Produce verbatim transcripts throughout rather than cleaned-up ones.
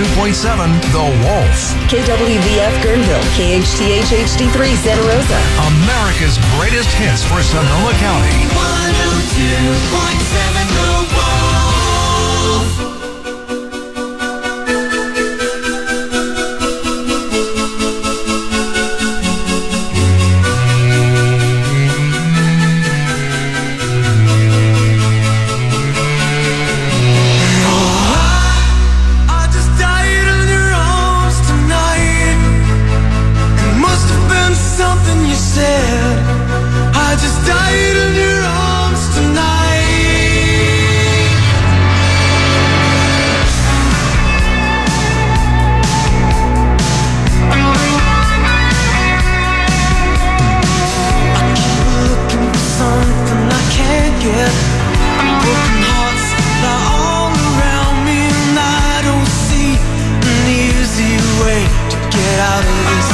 two point seven The Wolf. K W V F Guerneville, K H T H H D three Santa Rosa. America's greatest hits for Sonoma County. one oh two point seven The Wolf. I just died in your arms tonight. I keep looking for something I can't get. Broken hearts lie all around me, and I don't see an easy way to get out of this.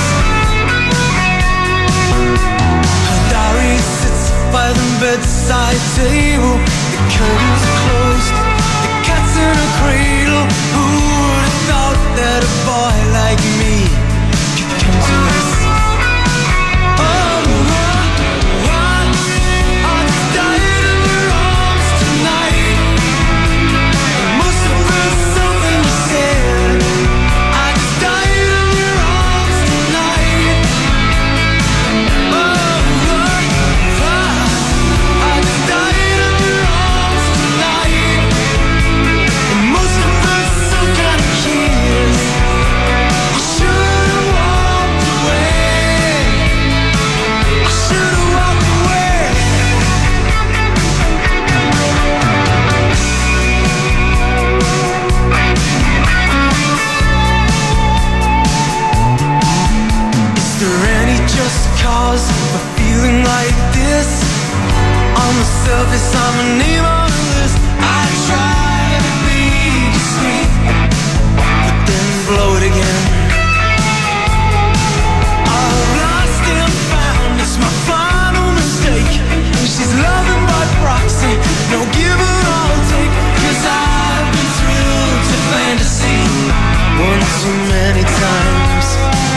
By the bedside table, the curtains are closed, the cat's in a cradle. Who would have thought that a boy like me could come to this? Oh, I, I just died in your arms tonight. It must have been something you said. I just died in your arms tonight. Oh, for feeling like this. On the surface, I'm a name on the list. I try to be discreet, but then blow it again. All lost and found, it's my final mistake. She's loving by proxy, no give and I'll take. Cause I've been thrilled to fantasy one too many times.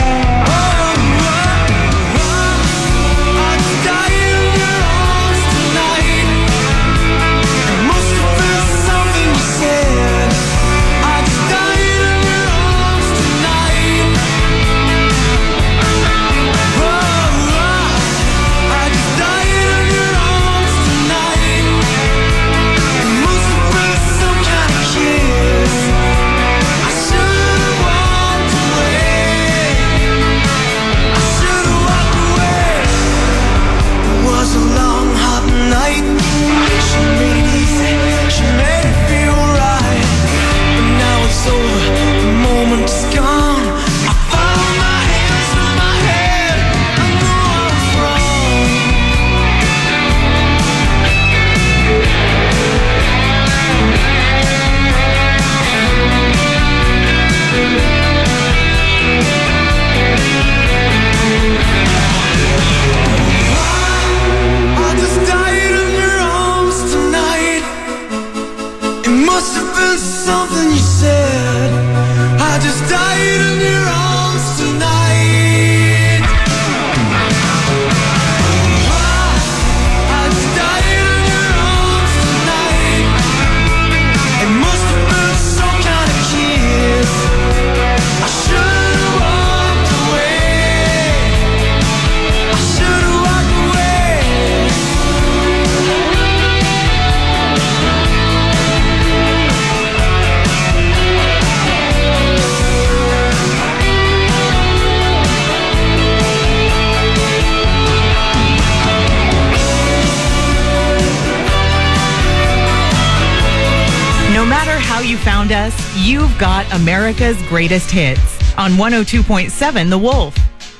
Found us, you've got America's greatest hits on one oh two point seven The Wolf.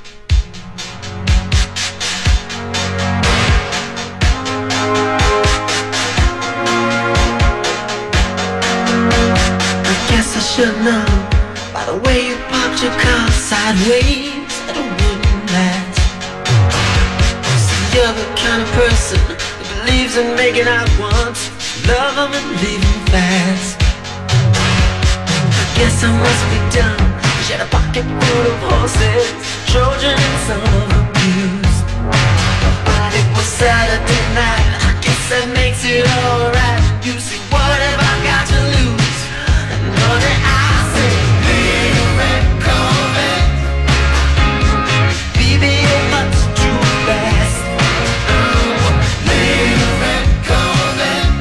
I guess I should know by the way you popped your car sideways that it wouldn't last. See, you're the kind of person who believes in making out once, love them and leave them fast. guess I must be dumb. She had a pocket full of horses, Trojan and some of abuse. But it was Saturday night, I guess that makes it alright. You see, what have I got to lose? And honey, I say, little red Corvette, baby, you're much too fast. Oh, little red Corvette,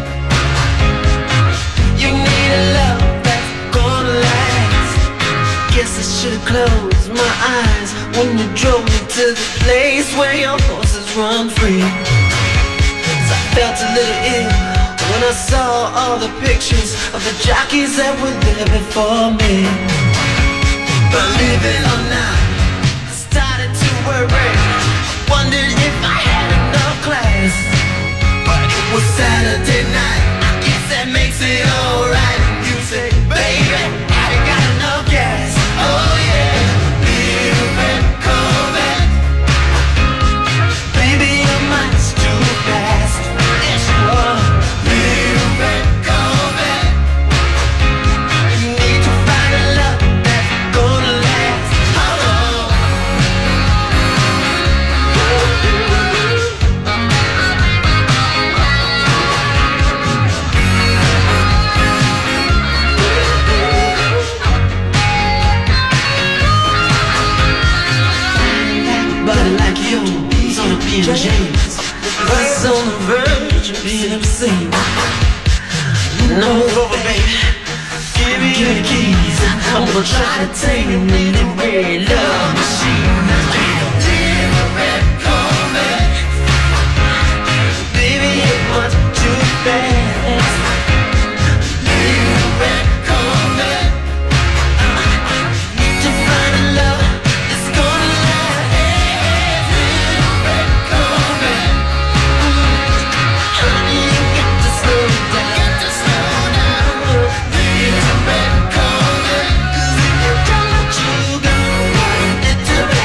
you need a love that's gonna last. Guess I should've closed my eyes when you drove me to the place where your horses run free. So I felt a little ill when I saw all the pictures of the jockeys that were there before me. But live it or not, I started to worry. I wondered if I had enough class. But it was Saturday night, I guess that makes it alright. You say, baby, have you got enough gas? Oh yeah, little red Corvette, baby, you're much too fast. Yes, you are. Little red Corvette, you need to find a love that's gonna last. Oh, body like yours on a P and J's, buzz on the verge of being obscene. No, over, baby, give me your keys. I'm gonna try to tame your little red love machine. Little red Corvette, baby, you're much too fast. Little red Corvette, need to find a love that's gonna last. Little red Corvette, honey, you got to slow down. Little red Corvette, 'cause if you don't, you gonna run into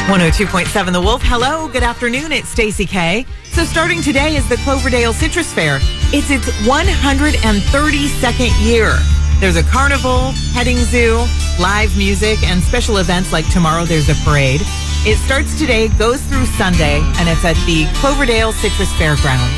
one oh two point seven The Wolf. Hello, good afternoon. It's Stacey K. So starting today is the Cloverdale Citrus Fair. It's its one hundred thirty-second year. There's a carnival, petting zoo, live music, and special events like tomorrow there's a parade. It starts today, goes through Sunday, and it's at the Cloverdale Citrus Fairgrounds.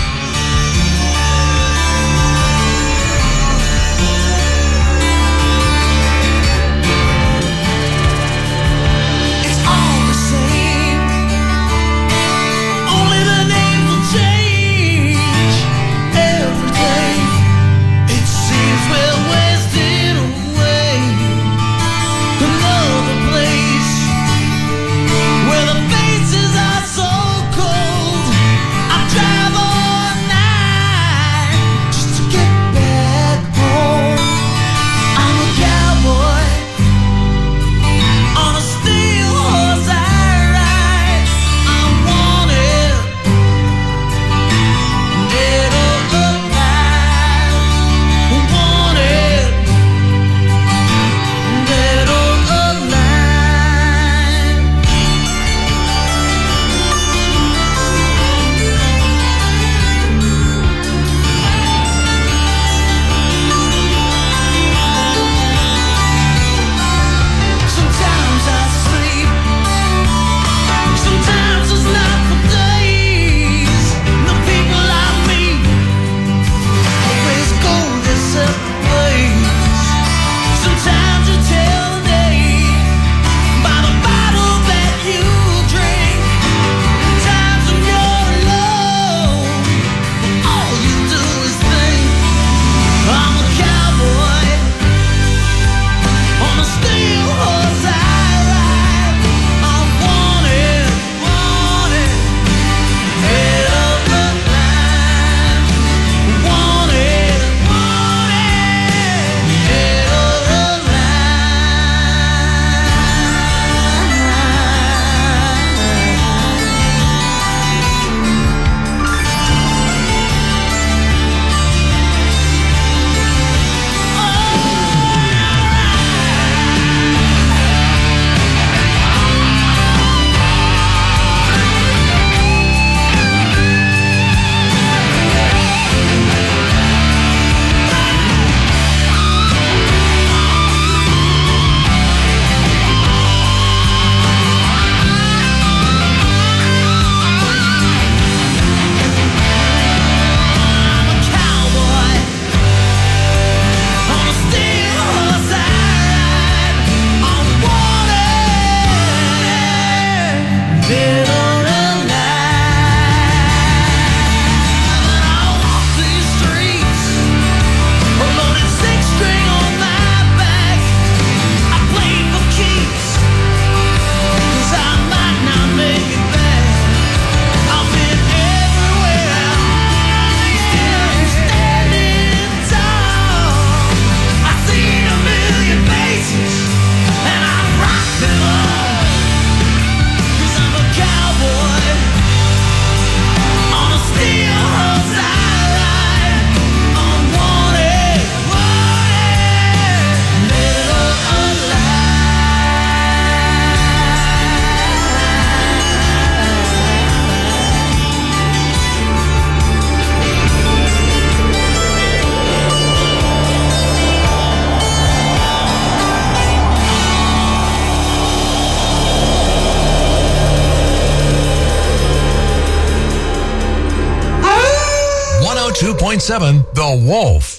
one oh two point seven The Wolf.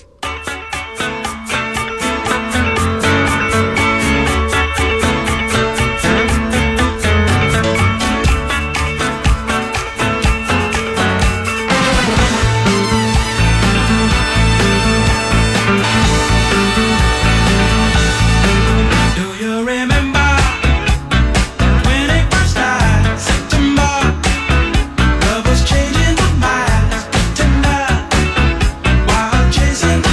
Changing the minds, tonight, while chasing the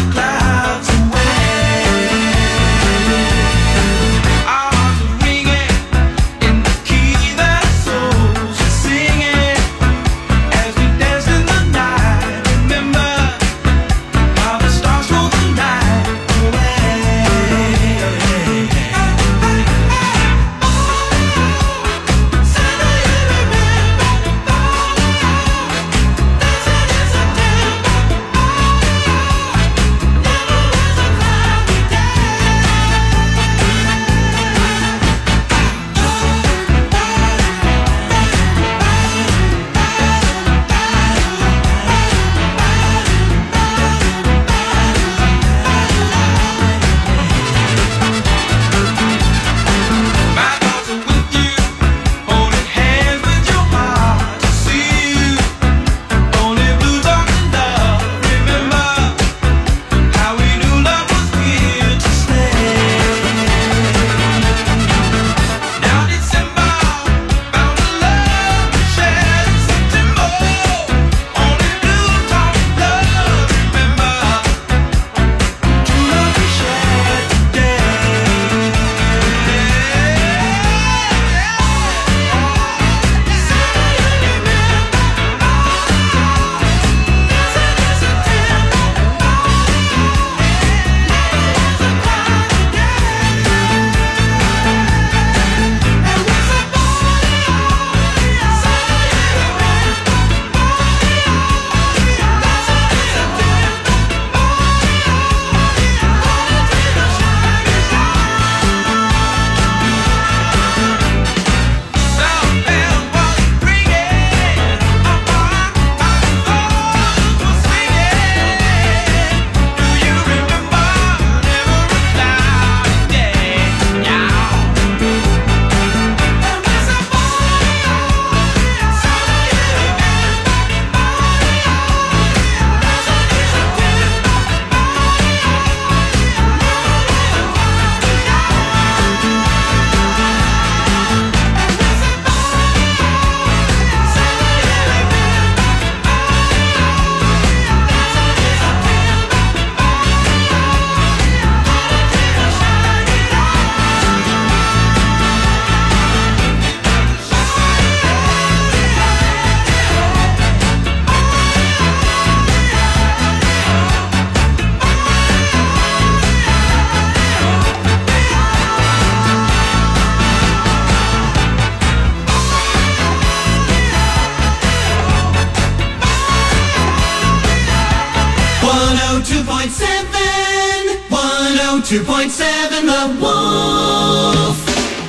point seven. one oh two point seven The Wolf.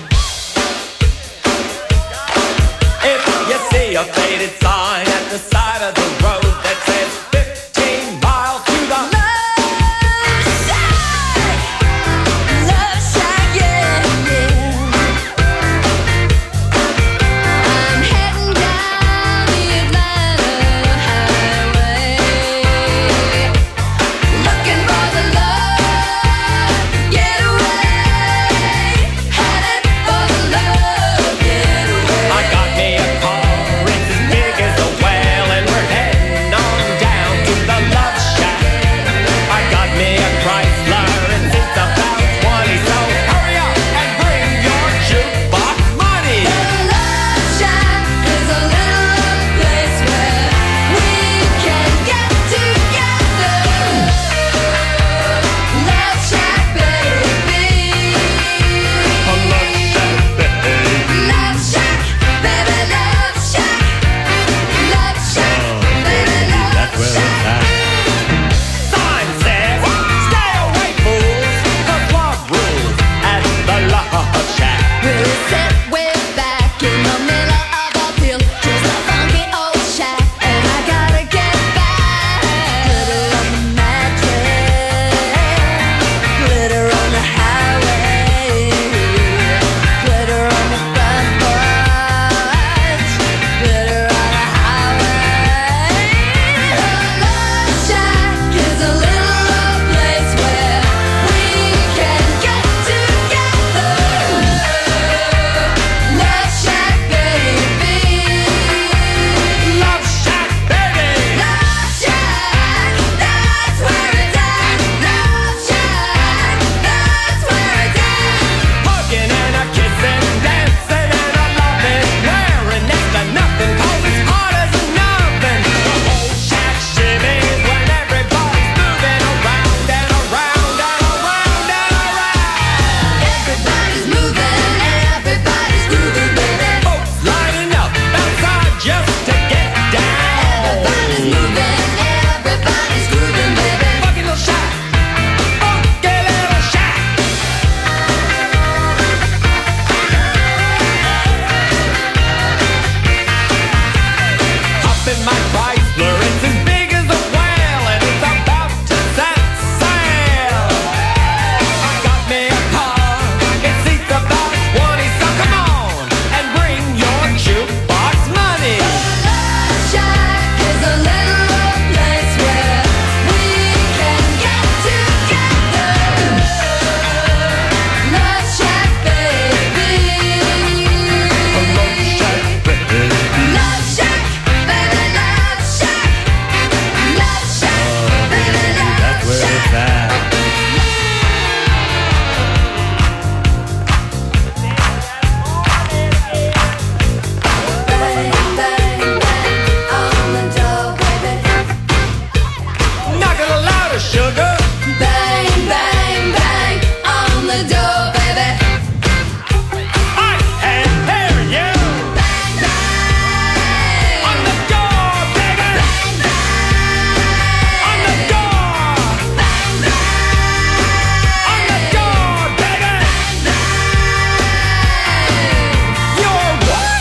If you see a faded sign at the side of the road that says fifteen miles to the Love Shack, Love Shack, yeah, yeah. I'm heading down the Atlanta highway, looking for the love getaway, headed for the love getaway. I got me a car, it's as big as a whale, and we're heading on down to the Love Shack. I got me a Chrysler, and it's about twenty, so hurry up and bring your jukebox money. The Love Shack is a little place where we can get together. Love Shack, baby. Love Shack, baby, Love Shack. Love Shack, baby, Love Shack. Sign says, stay away, fools, the club rules at the Love Shack. We'll sit way back in the middle of a field, just a funky old shack, and I gotta get back. Glitter on the mattress, glitter on the highway, glitter on the front porch, glitter on the highway. The Love Shack is a little place where we can get together. Love Shack, baby. Love Shack, baby. Love Shack, that's where it's at. Love Shack, that's where it's at. Hugging and a kissing, dancing and a loving, wearing next to nothing, 'cause it's hard as an oven. The whole shack shimmies when everybody's moving around and around and around and around. Everybody's moving, everybody's grooving, baby. Folks lining up outside just to get down. Everybody's moving, everybody's grooving, baby. Funky little shack, funky little shack. Up in my Chrysler, it's as big as a whale, and it's about to set sail. I got me a car, it seats about twenty, so come on and bring your jukebox money. Love Shack is a little place where we can get together. Love Shack, baby. Love Shack, baby, Love Shack. Love Shack, baby, Love Shack. Bang, bang, bang on the door, baby. Knock it louder, sugar. Bang, bang, bang on the door, baby. I can hear you. Bang, bang On the door, baby. bang, bang On the door. bang, bang On the door, baby. You're what?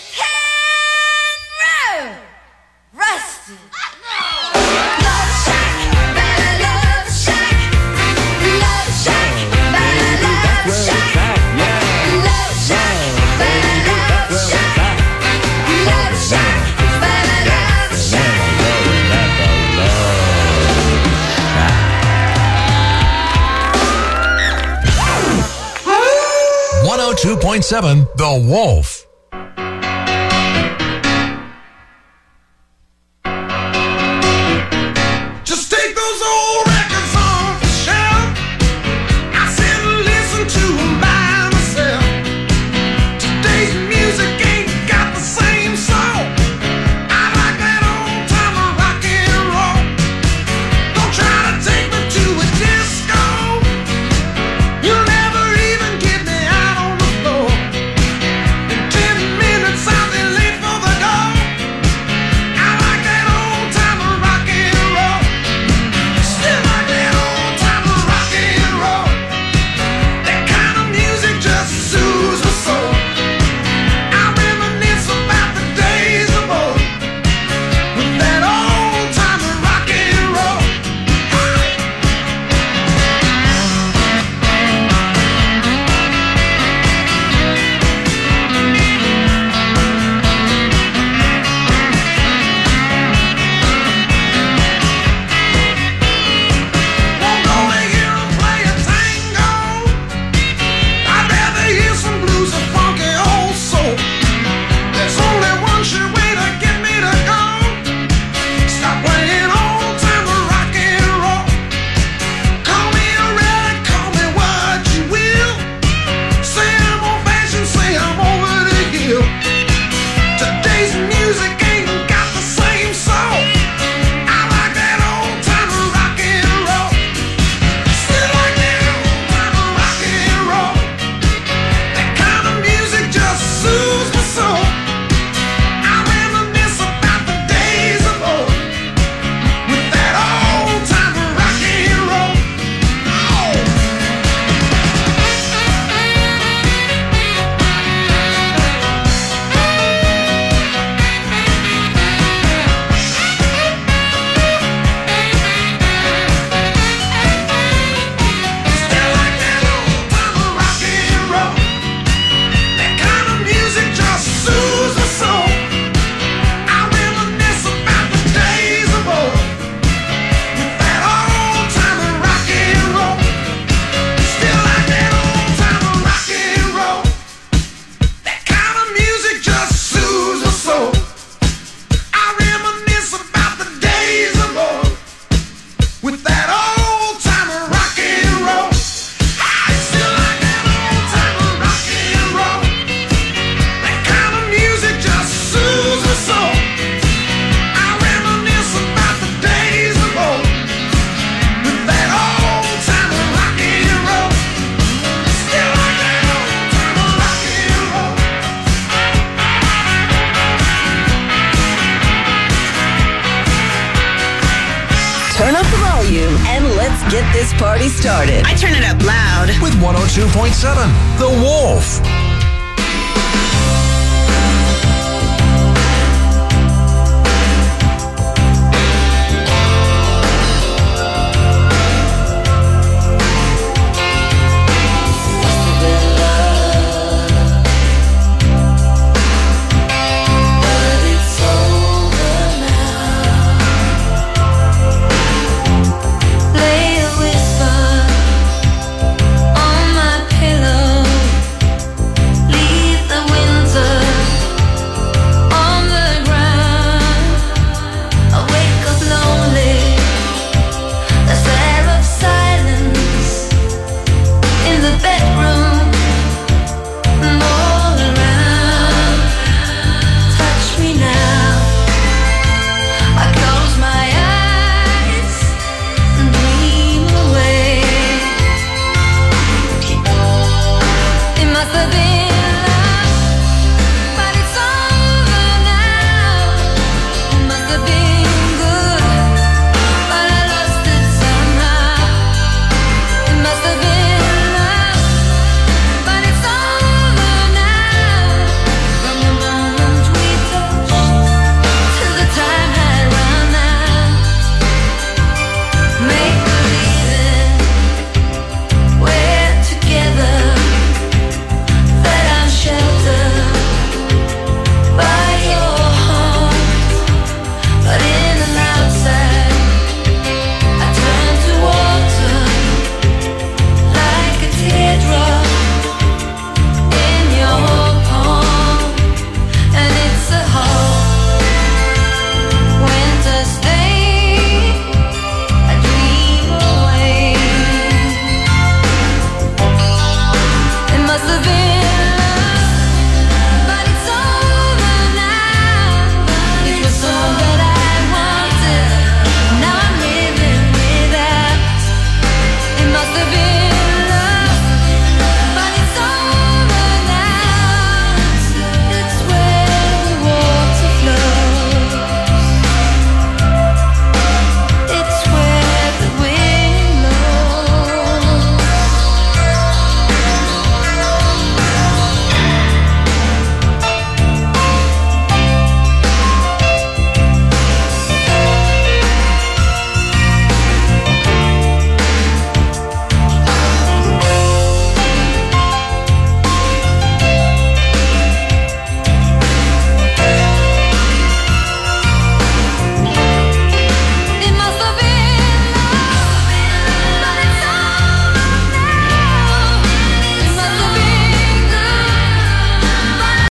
Henry Rusty. Love Shack, baby, Love Shack. Love Shack, baby, Love Shack. Love Shack, baby, Love Shack. Love Shack, baby, Love Shack. one oh two point seven The Wolf. Just take those old records off the shelf. I sit and listen to 'em by myself. Today's music ain't got the same soul. I like that old time rock and roll. Don't try to take me to a disco. You'll never even get me out on the floor. get this party started. I turn it up loud. With one oh two point seven, The Wolf.